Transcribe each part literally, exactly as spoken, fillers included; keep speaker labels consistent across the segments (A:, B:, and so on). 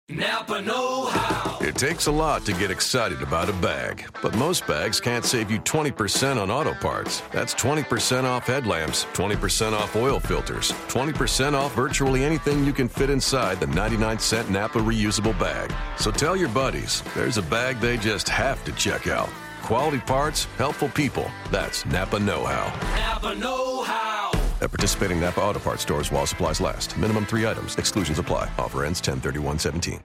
A: Napa know-how.
B: It takes a lot to get excited about a bag, but most bags can't save you twenty percent on auto parts. That's twenty percent off headlamps, twenty percent off oil filters, twenty percent off virtually anything you can fit inside the ninety-nine cent Napa reusable bag. So tell your buddies, there's a bag they just have to check out. Quality parts, helpful people. That's Napa know-how.
A: Napa know-how.
B: At participating Napa Auto Parts stores while supplies last. Minimum three items. Exclusions apply. Offer ends ten thirty-one seventeen.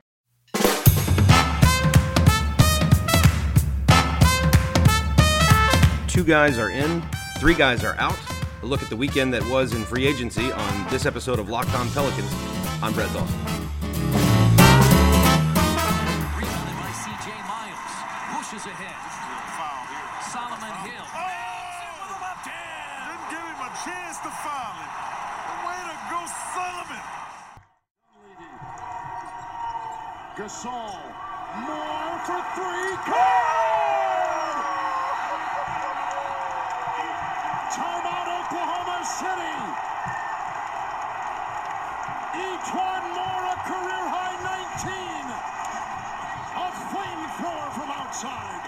C: Two guys are in, three guys are out. A look at the weekend that was in free agency on this episode of Locked On Pelicans. I'm Brett Dawson.
D: Rebounded by C J Miles. Pushes ahead. Foul here. Solomon Hill.
E: Oh! Didn't give him a chance to foul it. Way to go, Solomon.
D: Gasol. More for three. Good! Timeout, Oklahoma City. E'Twaun Moore, a career-high nineteen. A flamethrower from outside.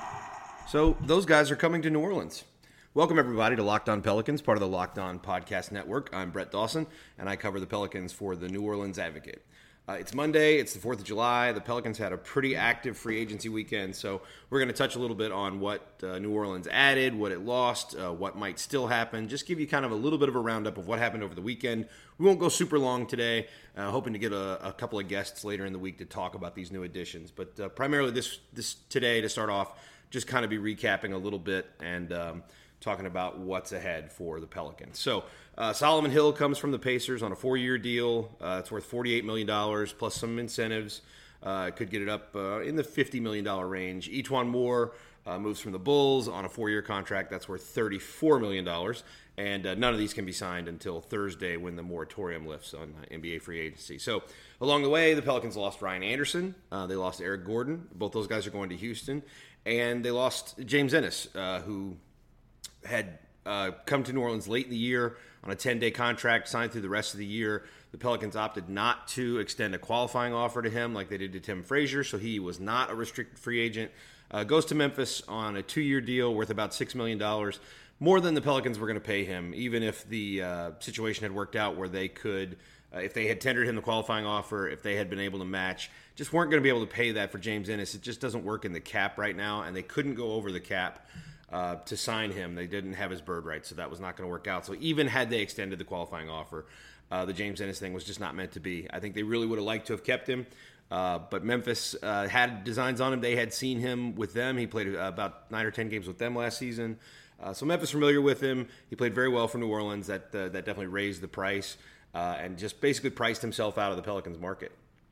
C: So those guys are coming to New Orleans. Welcome, everybody, to Locked On Pelicans, part of the Locked On Podcast Network. I'm Brett Dawson, and I cover the Pelicans for the New Orleans Advocate. Uh, it's Monday. It's the fourth of July. The Pelicans had a pretty active free agency weekend, so we're going to touch a little bit on what uh, New Orleans added, what it lost, uh, what might still happen, just give you kind of a little bit of a roundup of what happened over the weekend. We won't go super long today, uh, hoping to get a, a couple of guests later in the week to talk about these new additions. But uh, primarily this, this today, to start off, just kind of be recapping a little bit and um, talking about what's ahead for the Pelicans. So uh, Solomon Hill comes from the Pacers on a four-year deal. Uh, it's worth forty-eight million dollars plus some incentives. Uh, could get it up uh, in the fifty million dollars range. E'Twaun Moore uh, moves from the Bulls on a four-year contract. That's worth thirty-four million dollars. And uh, none of these can be signed until Thursday when the moratorium lifts on uh, N B A free agency. So along the way, the Pelicans lost Ryan Anderson. Uh, they lost Eric Gordon. Both those guys are going to Houston. And they lost James Ennis, uh, who had uh, come to New Orleans late in the year on a ten-day contract, signed through the rest of the year. The Pelicans opted not to extend a qualifying offer to him like they did to Tim Frazier, so he was not a restricted free agent. Uh, goes to Memphis on a two-year deal worth about six million dollars, more than the Pelicans were going to pay him, even if the uh, situation had worked out where they could, uh, if they had tendered him the qualifying offer, if they had been able to match, just weren't going to be able to pay that for James Ennis. It just doesn't work in the cap right now, and they couldn't go over the cap Uh, to sign him. They didn't have his bird right, so that was not going to work out. So even had they extended the qualifying offer, uh, the James Ennis thing was just not meant to be. I think they really would have liked to have kept him, uh, but Memphis uh, had designs on him. They had seen him with them. He played uh, about nine or ten games with them last season. Uh, so Memphis familiar with him. He played very well for New Orleans. That, uh, that definitely raised the price uh, and just basically priced himself out of the Pelicans market.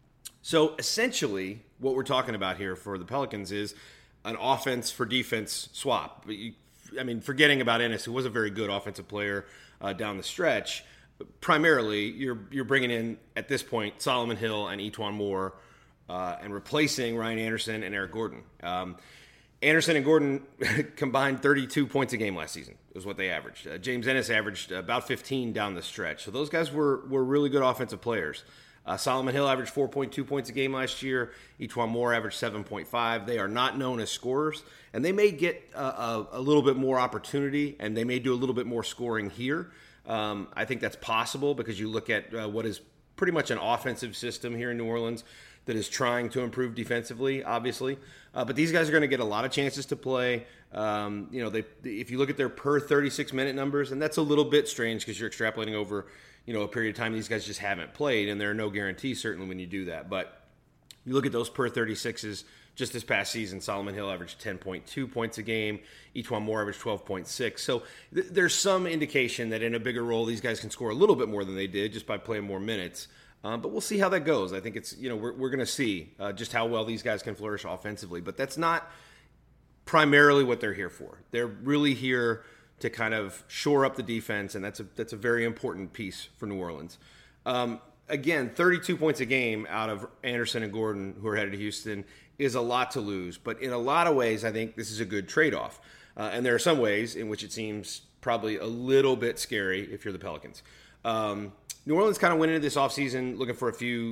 C: So essentially what we're talking about here for the Pelicans is an offense for defense swap. You, I mean, forgetting about Ennis, who was a very good offensive player uh, down the stretch, primarily you're you're bringing in, at this point, Solomon Hill and E'Twaun Moore uh, and replacing Ryan Anderson and Eric Gordon. Um, Anderson and Gordon combined thirty-two points a game last season, is what they averaged. Uh, James Ennis averaged about fifteen down the stretch. So those guys were were really good offensive players. Uh, Solomon Hill averaged four point two points a game last year. E'Twaun Moore averaged seven point five. They are not known as scorers, and they may get a, a, a little bit more opportunity, and they may do a little bit more scoring here. Um, I think that's possible because you look at uh, what is pretty much an offensive system here in New Orleans that is trying to improve defensively, obviously. Uh, but these guys are going to get a lot of chances to play. Um, you know, they if you look at their per thirty-six minute numbers, and that's a little bit strange because you're extrapolating over, you know, a period of time these guys just haven't played, and there are no guarantees certainly when you do that. But you look at those per thirty-sixes just this past season. Solomon Hill averaged ten point two points a game. E'Twaun Moore averaged twelve point six. So th- there's some indication that in a bigger role, these guys can score a little bit more than they did just by playing more minutes. Um, but we'll see how that goes. I think it's, you know, we're, we're going to see uh, just how well these guys can flourish offensively. But that's not primarily what they're here for. They're really here to kind of shore up the defense, and that's a that's a very important piece for New Orleans. Um, again, thirty-two points a game out of Anderson and Gordon, who are headed to Houston, is a lot to lose. But in a lot of ways, I think this is a good trade-off. Uh, and there are some ways in which it seems probably a little bit scary if you're the Pelicans. Um, New Orleans kind of went into this offseason looking for a few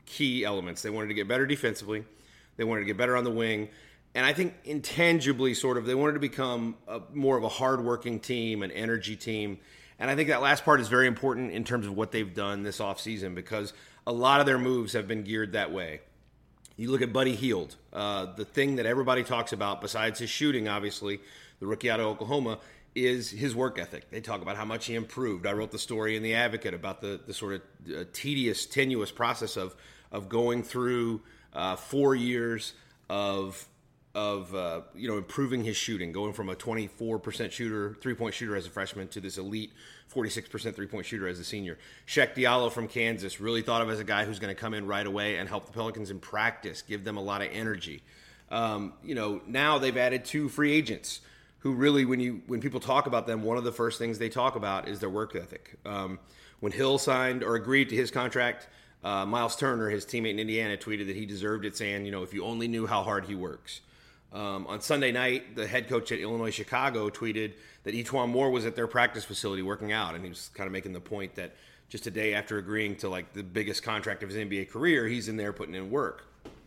C: key elements. They wanted to get better defensively. They wanted to get better on the wing. And I think intangibly, sort of, they wanted to become a, more of a hardworking team, an energy team. And I think that last part is very important in terms of what they've done this offseason, because a lot of their moves have been geared that way. You look at Buddy Hield, uh, the thing that everybody talks about, besides his shooting, obviously, the rookie out of Oklahoma, is his work ethic. They talk about how much he improved. I wrote the story in The Advocate about the, the sort of uh, tedious, tenuous process of of going through uh, four years of of uh, you know improving his shooting, going from a twenty-four percent shooter, three-point shooter as a freshman, to this elite forty-six percent three-point shooter as a senior. Cheick Diallo from Kansas, really thought of as a guy who's going to come in right away and help the Pelicans in practice, give them a lot of energy. Um, you know, now they've added two free agents who really, when you when people talk about them, one of the first things they talk about is their work ethic. Um, when Hill signed or agreed to his contract, uh, Miles Turner, his teammate in Indiana, tweeted that he deserved it, saying, you know, if you only knew how hard he works. Um, on Sunday night, the head coach at Illinois Chicago tweeted that E'Twaun Moore was at their practice facility working out, and he was kind of making the point that just a day after agreeing to like the biggest contract of his N B A career, he's in there putting in work.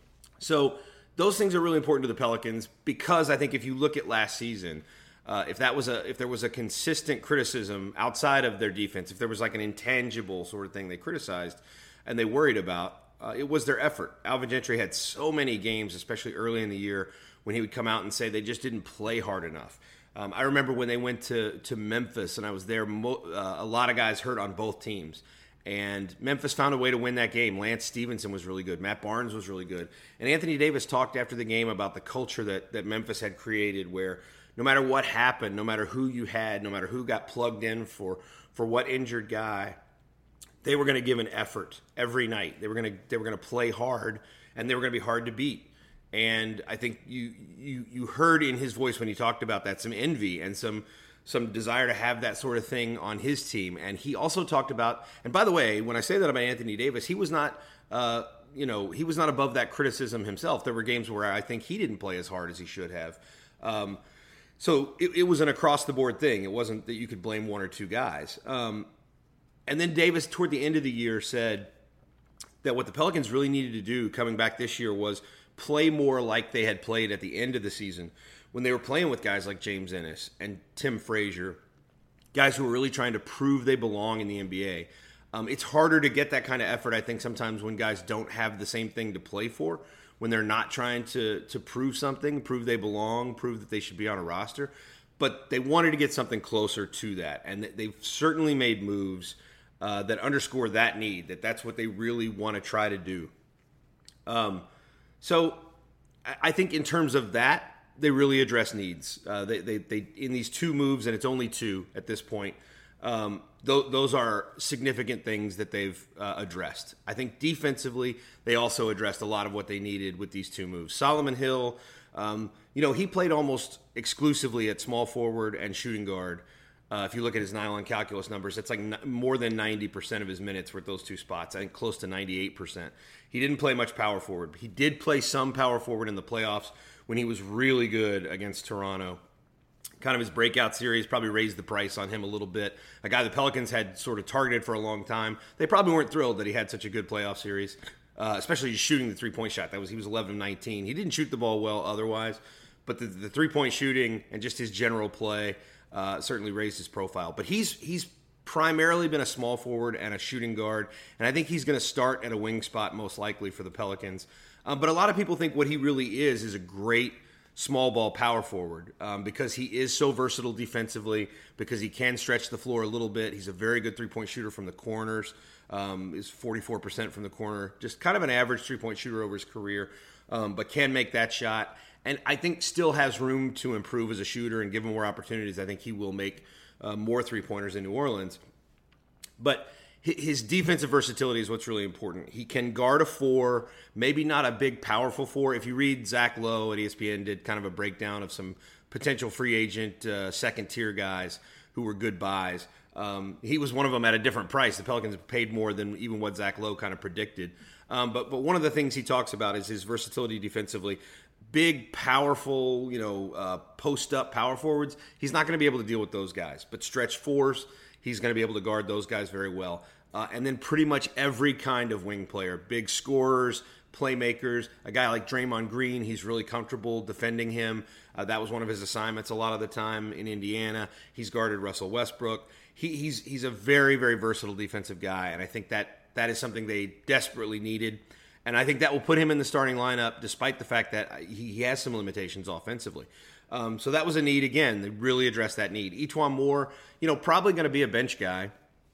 C: So those things are really important to the Pelicans, because I think if you look at last season, uh, if that was a if there was a consistent criticism outside of their defense, if there was like an intangible sort of thing they criticized and they worried about, uh, it was their effort. Alvin Gentry had so many games, especially early in the year, when he would come out and say they just didn't play hard enough. Um, I remember when they went to, to Memphis, and I was there, mo- uh, a lot of guys hurt on both teams. And Memphis found a way to win that game. Lance Stevenson was really good. Matt Barnes was really good. And Anthony Davis talked after the game about the culture that, that Memphis had created, where no matter what happened, no matter who you had, no matter who got plugged in for, for what injured guy, they were going to give an effort every night. They were going to they were going to play hard, and they were going to be hard to beat. And I think you, you you heard in his voice when he talked about that some envy and some some desire to have that sort of thing on his team. And he also talked about, and by the way, when I say that about Anthony Davis, he was not uh, you know he was not above that criticism himself. There were games where I think he didn't play as hard as he should have. Um, so it, it was an across the board thing. It wasn't that you could blame one or two guys. Um, and then Davis, toward the end of the year, said that what the Pelicans really needed to do coming back this year was play more like they had played at the end of the season, when they were playing with guys like James Ennis and Tim Frazier, guys who were really trying to prove they belong in the N B A. Um, it's harder to get that kind of effort, I think, sometimes when guys don't have the same thing to play for, when they're not trying to to prove something, prove they belong, prove that they should be on a roster. But they wanted to get something closer to that, and they've certainly made moves uh, that underscore that need, that that's what they really want to try to do. Um, So I think in terms of that, they really address needs. Uh, they, they, they in these two moves, and it's only two at this point, um, th- those are significant things that they've uh, addressed. I think defensively, they also addressed a lot of what they needed with these two moves. Solomon Hill, um, you know, he played almost exclusively at small forward and shooting guard. Uh, if you look at his nylon calculus numbers, it's like n- more than ninety percent of his minutes were at those two spots. I think close to ninety-eight percent. He didn't play much power forward. He did play some power forward in the playoffs when he was really good against Toronto. Kind of his breakout series probably raised the price on him a little bit. A guy the Pelicans had sort of targeted for a long time. They probably weren't thrilled that he had such a good playoff series, uh, especially just shooting the three-point shot. That was he was eleven of nineteen. He didn't shoot the ball well otherwise, but the, the three-point shooting and just his general play Uh, certainly raised his profile. But he's he's primarily been a small forward and a shooting guard, and I think he's going to start at a wing spot most likely for the Pelicans. Um, but a lot of people think what he really is is a great small ball power forward um, because he is so versatile defensively, because he can stretch the floor a little bit. He's a very good three-point shooter from the corners, um, is forty-four percent from the corner, just kind of an average three-point shooter over his career, um, but can make that shot. And I think still has room to improve as a shooter, and given more opportunities, I think he will make uh, more three-pointers in New Orleans. But his defensive versatility is what's really important. He can guard a four, maybe not a big, powerful four. If you read Zach Lowe at E S P N, did kind of a breakdown of some potential free agent uh, second-tier guys who were good buys. Um, he was one of them at a different price. The Pelicans paid more than even what Zach Lowe kind of predicted. Um, but, but one of the things he talks about is his versatility defensively. Big, powerful, you know, uh, post-up power forwards, he's not going to be able to deal with those guys. But stretch fours, he's going to be able to guard those guys very well. uh, and then pretty much every kind of wing player, big scorers, playmakers. A guy like Draymond Green, he's really comfortable defending him. Uh, that was one of his assignments a lot of the time in Indiana. He's guarded Russell Westbrook. He, he's he's a very, very versatile defensive guy, and I think that that is something they desperately needed. And I think that will put him in the starting lineup, despite the fact that he, he has some limitations offensively. Um, so that was a need again. They really addressed that need. E'Twaun Moore, you know, probably going to be a bench guy,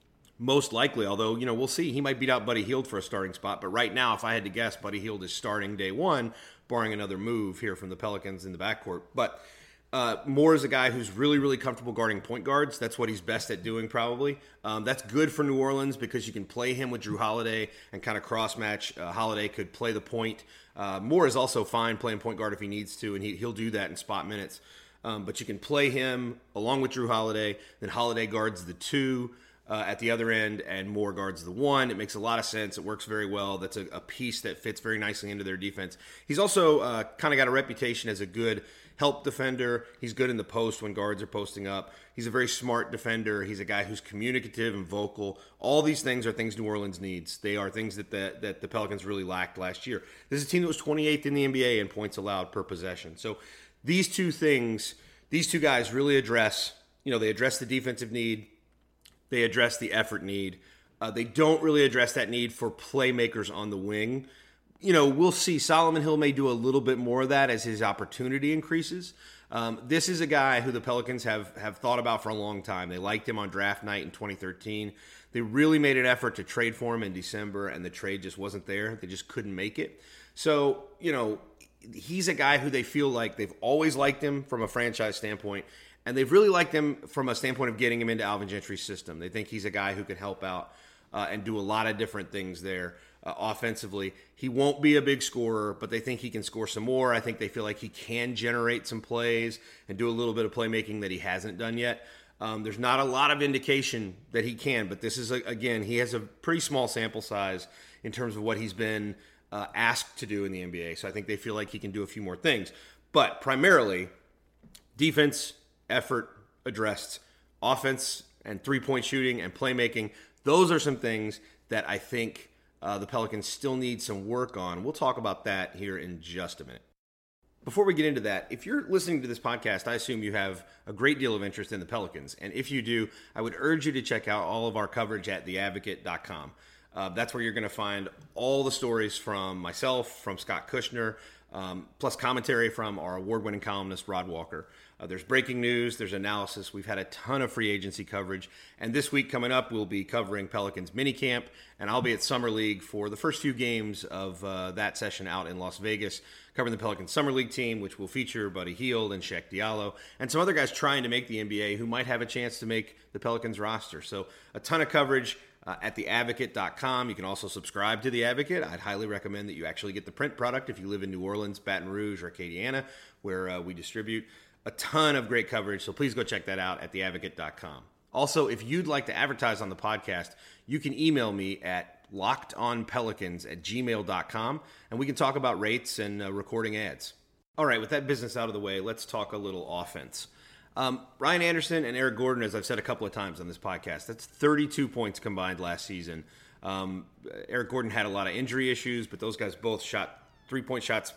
C: most likely. Although, you know, we'll see. He might beat out Buddy Hield for a starting spot. But right now, if I had to guess, Buddy Hield is starting day one, barring another move here from the Pelicans in the backcourt. But uh, Moore is a guy who's really, really comfortable guarding point guards. That's what he's best at doing, probably. Um, that's good for New Orleans because you can play him with Jrue Holiday and kind of cross-match. Uh, Holiday could play the point. Uh, Moore is also fine playing point guard if he needs to, and he, he'll do that in spot minutes. Um, but you can play him along with Jrue Holiday. Then Holiday guards the two uh, at the other end, and Moore guards the one. It makes a lot of sense. It works very well. That's a, a piece that fits very nicely into their defense. He's also uh, kind of got a reputation as a good help defender. He's good in the post when guards are posting up. He's a very smart defender. He's a guy who's communicative and vocal. All these things are things New Orleans needs. They are things that the, that the Pelicans really lacked last year. This is a team that was twenty-eighth in the N B A in points allowed per possession. So these two things, these two guys really address, you know, they address the defensive need. They address the effort need. Uh, they don't really address that need for playmakers on the wing. You know, we'll see. Solomon Hill may do a little bit more of that as his opportunity increases. Um, this is a guy who the Pelicans have, have thought about for a long time. They liked him on draft night in twenty thirteen. They really made an effort to trade for him in December, and the trade just wasn't there. They just couldn't make it. So, you know, he's a guy who they feel like they've always liked him from a franchise standpoint, and they've really liked him from a standpoint of getting him into Alvin Gentry's system. They think he's a guy who can help out uh, and do a lot of different things there. Uh, offensively, he won't be a big scorer, but they think he can score some more. I think they feel like he can generate some plays and do a little bit of playmaking that he hasn't done yet. Um, there's not a lot of indication that he can, but this is, a, again, he has a pretty small sample size in terms of what he's been uh, asked to do in the N B A. So I think they feel like he can do a few more things. But primarily, defense, effort addressed, offense and three-point shooting and playmaking. Those are some things that I think Uh, the Pelicans still need some work on. We'll talk about that here in just a minute. Before we get into that, if you're listening to this podcast, I assume you have a great deal of interest in the Pelicans. And if you do, I would urge you to check out all of our coverage at the advocate dot com. Uh, that's where you're going to find all the stories from myself, from Scott Kushner, um, plus commentary from our award-winning columnist, Rod Walker. Uh, there's breaking news, there's analysis. We've had a ton of free agency coverage. And this week coming up, we'll be covering Pelicans minicamp, and I'll be at Summer League for the first few games of uh, that session out in Las Vegas, covering the Pelicans Summer League team, which will feature Buddy Hield and Shaq Diallo, and some other guys trying to make the N B A who might have a chance to make the Pelicans roster. So a ton of coverage uh, at the advocate dot com. You can also subscribe to The Advocate. I'd highly recommend that you actually get the print product if you live in New Orleans, Baton Rouge, or Acadiana, where uh, we distribute. A ton of great coverage, so please go check that out at the advocate dot com. Also, if you'd like to advertise on the podcast, you can email me at lockedonpelicans at gmail dot com, and we can talk about rates and uh, recording ads. All right, with that business out of the way, let's talk a little offense. Um, Ryan Anderson and Eric Gordon, as I've said a couple of times on this podcast, that's thirty-two points combined last season. Um, Eric Gordon had a lot of injury issues, but those guys both shot three-point shots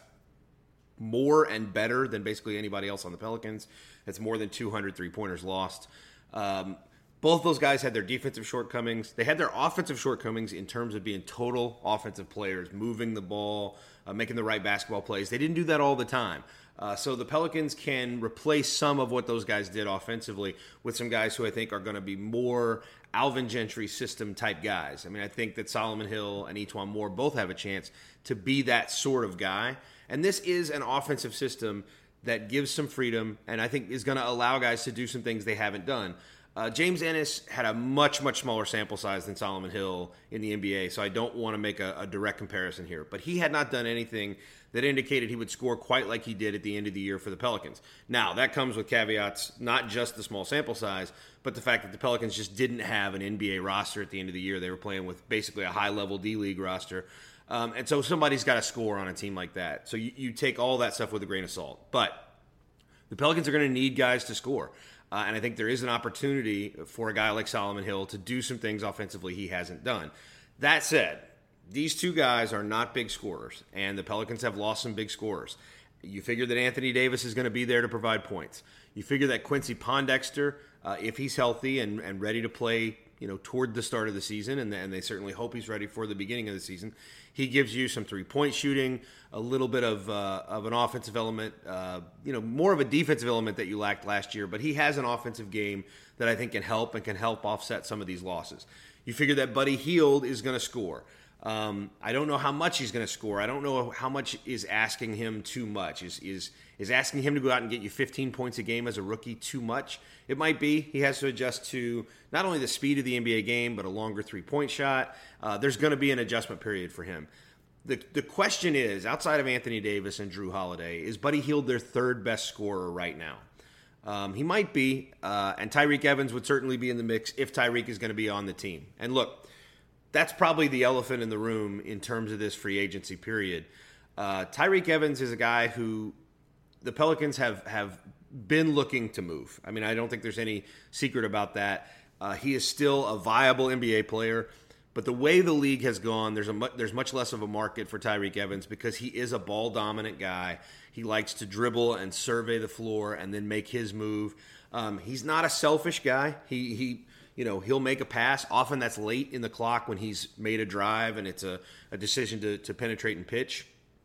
C: more and better than basically anybody else on the Pelicans. It's more than two hundred three-pointers lost. Um, both those guys had their defensive shortcomings. They had their offensive shortcomings in terms of being total offensive players, moving the ball, uh, making the right basketball plays. They didn't do that all the time. Uh, so the Pelicans can replace some of what those guys did offensively with some guys who I think are going to be more Alvin Gentry system type guys. I mean, I think that Solomon Hill and E'Twaun Moore both have a chance to be that sort of guy. And this is an offensive system that gives some freedom and I think is going to allow guys to do some things they haven't done. Uh, James Ennis had a much, much smaller sample size than Solomon Hill in the N B A, so I don't want to make a, a direct comparison here. But he had not done anything that indicated he would score quite like he did at the end of the year for the Pelicans. Now, that comes with caveats, not just the small sample size, but the fact that the Pelicans just didn't have an N B A roster at the end of the year. They were playing with basically a high-level D-League roster. Um, and so somebody's got to score on a team like that. So you, you take all that stuff with a grain of salt. But the Pelicans are going to need guys to score. Uh, and I think there is an opportunity for a guy like Solomon Hill to do some things offensively he hasn't done. That said, these two guys are not big scorers, and the Pelicans have lost some big scorers. You figure that Anthony Davis is going to be there to provide points. You figure that Quincy Pondexter, uh, if he's healthy and, and ready to play, you know, toward the start of the season, and, and they certainly hope he's ready for the beginning of the season, he gives you some three-point shooting, a little bit of uh, of an offensive element, uh, you know, more of a defensive element that you lacked last year, but he has an offensive game that I think can help and can help offset some of these losses. You figure that Buddy Hield is going to score. Um, I don't know how much he's going to score. I don't know how much is asking him too much. Is is is asking him to go out and get you fifteen points a game as a rookie too much? It might be. He has to adjust to not only the speed of the N B A game, but a longer three-point shot. Uh, there's going to be an adjustment period for him. The the question is, outside of Anthony Davis and Drew Holiday, is Buddy Hield their third best scorer right now? Um, he might be, uh, and Tyreke Evans would certainly be in the mix if Tyreke is going to be on the team. And look, that's probably the elephant in the room in terms of this free agency period. Uh, Tyreke Evans is a guy who the Pelicans have, have been looking to move. I mean, I don't think there's any secret about that. Uh, he is still a viable N B A player, but the way the league has gone, there's a mu- there's much less of a market for Tyreke Evans because he is a ball-dominant guy. He likes to dribble and survey the floor and then make his move. Um, he's not a selfish guy. He he. You know, he'll make a pass. Often that's late in the clock when he's made a drive and it's a, a decision to, to penetrate and pitch,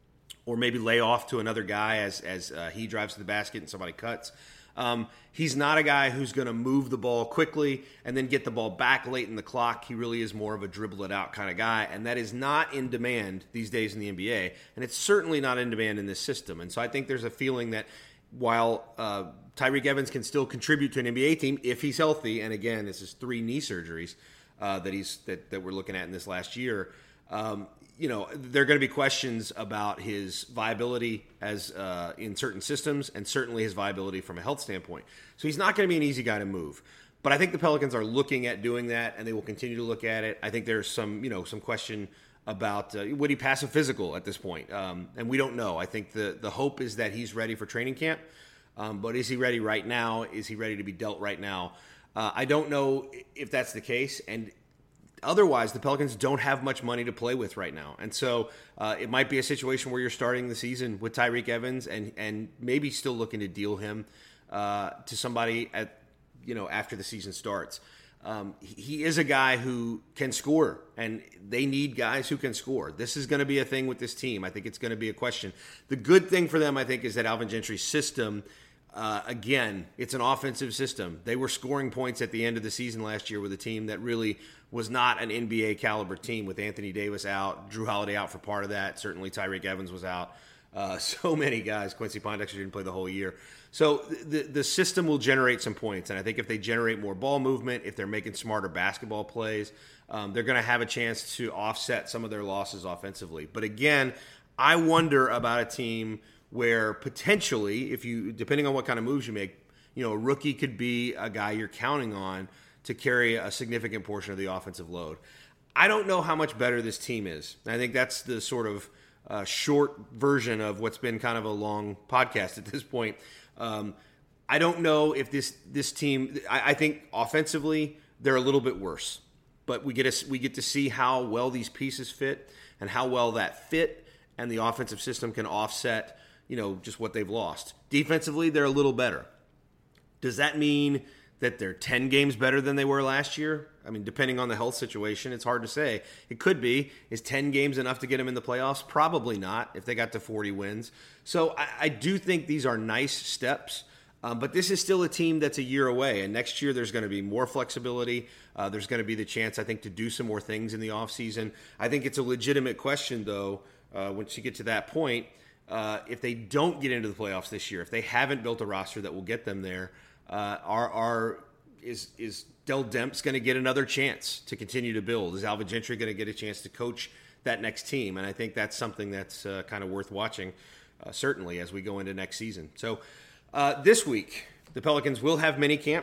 C: or maybe lay off to another guy as as uh, he drives to the basket and somebody cuts. Um, he's not a guy who's going to move the ball quickly and then get the ball back late in the clock. He really is more of a dribble it out kind of guy, and that is not in demand these days in the N B A, and it's certainly not in demand in this system. And so I think there's a feeling that while uh, Tyreke Evans can still contribute to an N B A team if he's healthy, and again, this is three knee surgeries uh, that he's that, that we're looking at in this last year. Um, you know, there are going to be questions about his viability as uh, in certain systems, and certainly his viability from a health standpoint. So he's not going to be an easy guy to move. But I think the Pelicans are looking at doing that, and they will continue to look at it. I think there's some, you know, some question about uh, would he pass a physical at this point, um, and we don't know. I think the the hope is that he's ready for training camp. Um, but is he ready right now? Is he ready to be dealt right now? Uh, I don't know if that's the case. And otherwise, the Pelicans don't have much money to play with right now. And so uh, it might be a situation where you're starting the season with Tyreke Evans and, and maybe still looking to deal him uh, to somebody at you know after the season starts. Um, he is a guy who can score, and they need guys who can score. This is going to be a thing with this team. I think it's going to be a question. The good thing for them, I think, is that Alvin Gentry's system, uh, again, it's an offensive system. They were scoring points at the end of the season last year with a team that really was not an N B A caliber team with Anthony Davis out, Drew Holiday out for part of that. Certainly Tyreke Evans was out. Uh, so many guys. Quincy Pondexter didn't play the whole year. So the the system will generate some points, and I think if they generate more ball movement, if they're making smarter basketball plays, um, they're going to have a chance to offset some of their losses offensively. But again, I wonder about a team where potentially, if you depending on what kind of moves you make, you know, a rookie could be a guy you're counting on to carry a significant portion of the offensive load. I don't know how much better this team is. I think that's the sort of uh, short version of what's been kind of a long podcast at this point. Um, I don't know if this this team. I, I think offensively they're a little bit worse, but we get a, we get to see how well these pieces fit and how well that fit and the offensive system can offset, you know, just what they've lost. Defensively, they're a little better. Does that mean that they're ten games better than they were last year? I mean, depending on the health situation, it's hard to say. It could be. Is ten games enough to get them in the playoffs? Probably not if they got to forty wins. So I, I do think these are nice steps, um, but this is still a team that's a year away. And next year there's going to be more flexibility. Uh, there's going to be the chance, I think, to do some more things in the offseason. I think it's a legitimate question, though, uh, once you get to that point, uh, if they don't get into the playoffs this year, if they haven't built a roster that will get them there, uh, are are is is Dell Demps going to get another chance to continue to build? Is Alvin Gentry going to get a chance to coach that next team? And I think that's something that's uh, kind of worth watching, uh, certainly, as we go into next season. So uh, this week, the Pelicans will have minicamp.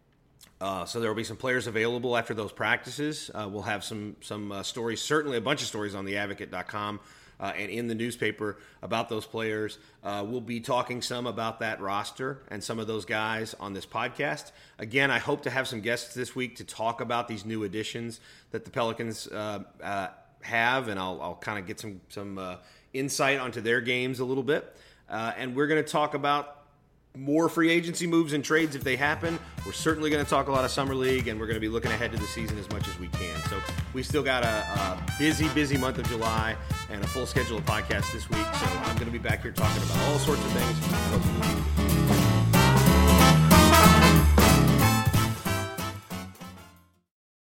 C: Uh, so there will be some players available after those practices. Uh, we'll have some some uh, stories, certainly a bunch of stories on the advocate dot com uh, and in the newspaper about those players. Uh, we'll be talking some about that roster and some of those guys on this podcast. Again, I hope to have some guests this week to talk about these new additions that the Pelicans uh, uh, have, and I'll, I'll kind of get some, some uh, insight onto their games a little bit. Uh, and we're going to talk about more free agency moves and trades if they happen. We're certainly going to talk a lot of Summer League, and we're going to be looking ahead to the season as much as we can. So we still got a, a busy, busy month of July and a full schedule of podcasts this week. So I'm going to be back here talking about all sorts of things.